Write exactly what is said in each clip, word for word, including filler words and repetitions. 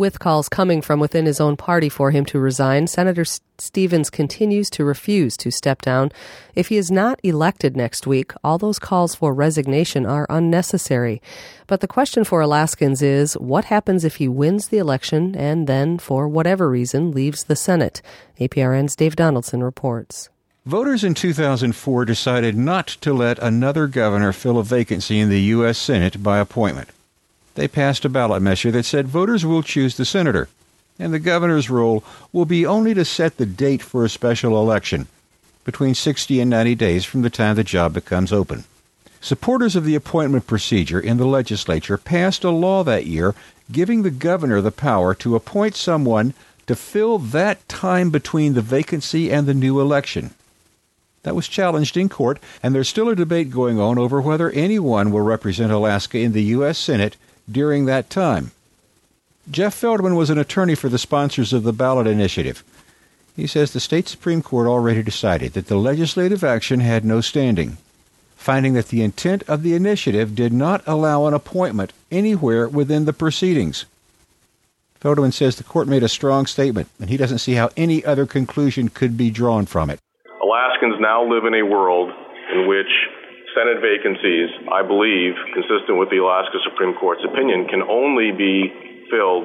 With calls coming from within his own party for him to resign, Senator Stevens continues to refuse to step down. If he is not elected next week, all those calls for resignation are unnecessary. But the question for Alaskans is, what happens if he wins the election and then, for whatever reason, leaves the Senate? A P R N's Dave Donaldson reports. Voters in two thousand four decided not to let another governor fill a vacancy in the U S Senate by appointment. They passed a ballot measure that said voters will choose the senator, and the governor's role will be only to set the date for a special election, between sixty and ninety days from the time the job becomes open. Supporters of the appointment procedure in the legislature passed a law that year giving the governor the power to appoint someone to fill that time between the vacancy and the new election. That was challenged in court, and there's still a debate going on over whether anyone will represent Alaska in the U S Senate during that time. Jeff Feldman was an attorney for the sponsors of the ballot initiative. He says the state Supreme Court already decided that the legislative action had no standing, finding that the intent of the initiative did not allow an appointment anywhere within the proceedings. Feldman says the court made a strong statement, and he doesn't see how any other conclusion could be drawn from it. Alaskans now live in a world in which Senate vacancies, I believe, consistent with the Alaska Supreme Court's opinion, can only be filled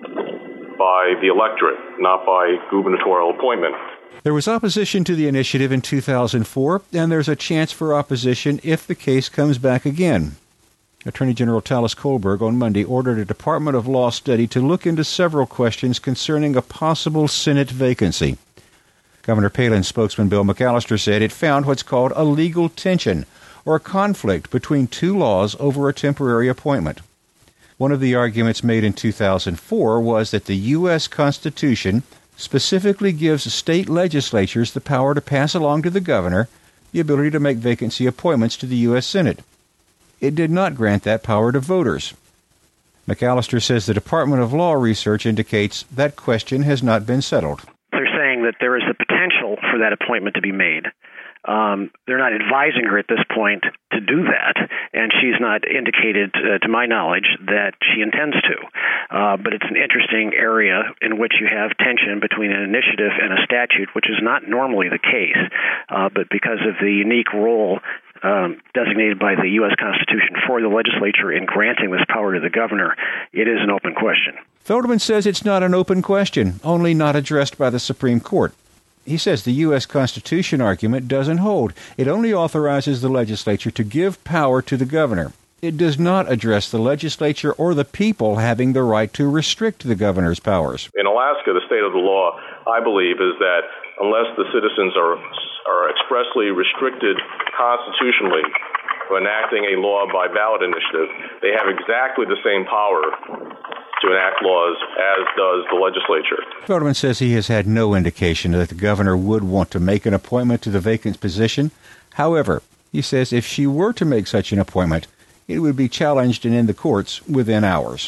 by the electorate, not by gubernatorial appointment. There was opposition to the initiative in two thousand four, and there's a chance for opposition if the case comes back again. Attorney General Talis Colberg on Monday ordered a Department of Law study to look into several questions concerning a possible Senate vacancy. Governor Palin's spokesman Bill McAllister said it found what's called a legal tension, or a conflict between two laws over a temporary appointment. One of the arguments made in two thousand four was that the U S Constitution specifically gives state legislatures the power to pass along to the governor the ability to make vacancy appointments to the U S Senate. It did not grant that power to voters. McAllister says the Department of Law research indicates that question has not been settled. They're saying that there is the potential for that appointment to be made. Um, they're not advising her at this point to do that, and she's not indicated, uh, to my knowledge, that she intends to. Uh, but it's an interesting area in which you have tension between an initiative and a statute, which is not normally the case. Uh, but because of the unique role um, designated by the U S Constitution for the legislature in granting this power to the governor, it is an open question. Feldman says it's not an open question, only not addressed by the Supreme Court. He says the U S Constitution argument doesn't hold. It only authorizes the legislature to give power to the governor. It does not address the legislature or the people having the right to restrict the governor's powers. In Alaska, the state of the law, I believe, is that unless the citizens are are expressly restricted constitutionally for enacting a law by ballot initiative, they have exactly the same power to enact laws as does the legislature. Feldman says he has had no indication that the governor would want to make an appointment to the vacant position. However, he says if she were to make such an appointment, it would be challenged and in the courts within hours.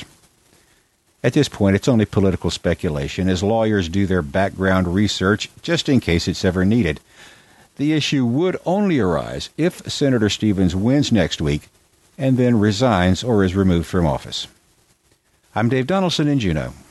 At this point, it's only political speculation as lawyers do their background research just in case it's ever needed. The issue would only arise if Senator Stevens wins next week and then resigns or is removed from office. I'm Dave Donaldson in Juneau.